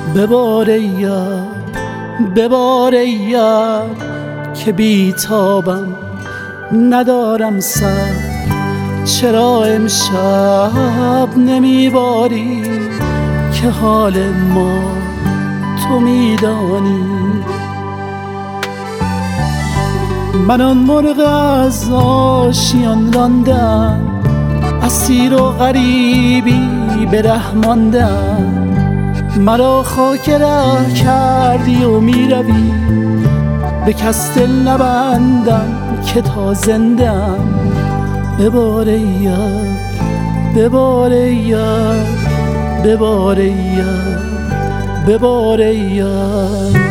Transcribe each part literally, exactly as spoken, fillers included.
ببار ای یار، ببار ای یار که بیتابم ندارم سر. چرا امشب نمیباری که حال ما تو میدانی؟ من آن مرغ از آشیان راندم، اسیر و غریبی به ره ماندم. مرا خاک ره کردی و میروی، به کس دل نبندم که تا زندم. ببار ای یار، ببار ای یار، ببار ای یار، ببار ای یار.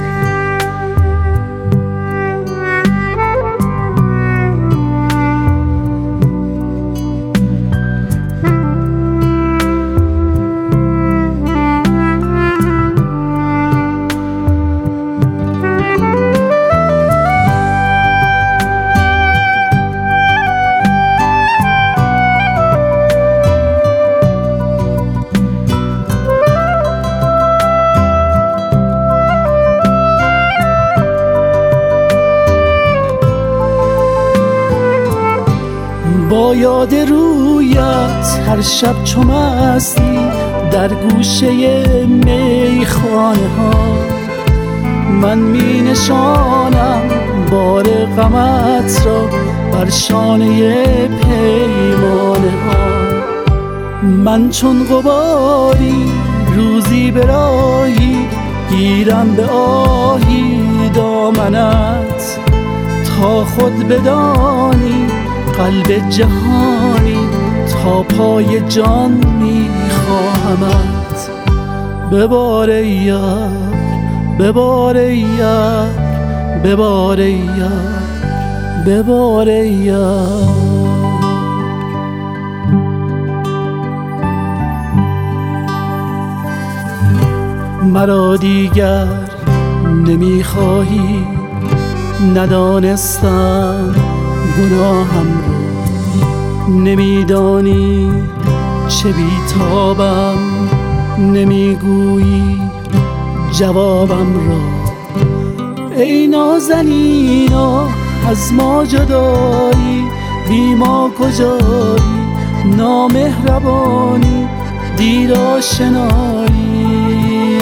با یاد رویت هر شب چو مستی در گوشه میخانه ها، من می نشانم بار غمت را بر شانه پیمانه ها. من چون غباری روزی به راهی گیرم به آهی دامنت، تا خود بدانی قلب جهانی تا پای جان میخواهمت. ببار ای یار، ببار ای یار، ببار ای یار، ببار ای یار. مرا دیگر نمیخواهی، ندانستم گناهم رو، نمیدانی چه بیتابم، نمیگویی جوابم را. ای نازنینا از ما جدایی، بی ما کجایی؟ نامهربانی دیر آشنایی.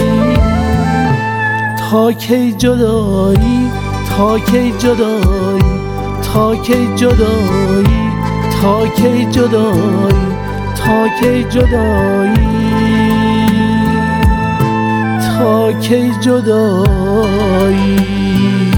تا کی جدایی، تا کی جدایی، تا کی جدایی، تا کی جدایی، تا کی جدایی، تا کی جدایی.